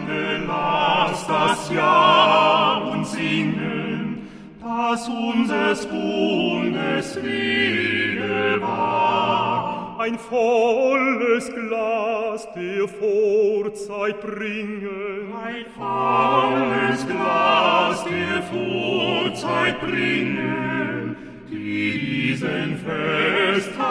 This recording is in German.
Lass das Ja und singen, dass unseres Bundes Wege war. Ein volles Glas der Vorzeit bringen. Ein volles Glas der Vorzeit bringen, die diesen Festtag